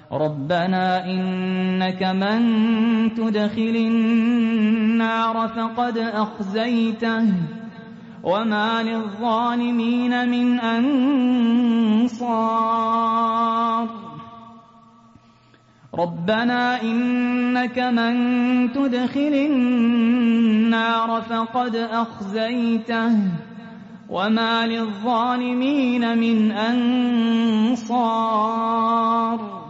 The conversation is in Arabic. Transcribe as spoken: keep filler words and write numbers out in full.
ربنا إنك من تدخل النار فقد أخزيته وما للظالمين من أنصار ربنا إنك من تدخل النار فقد أخزيته وما للظالمين من أنصار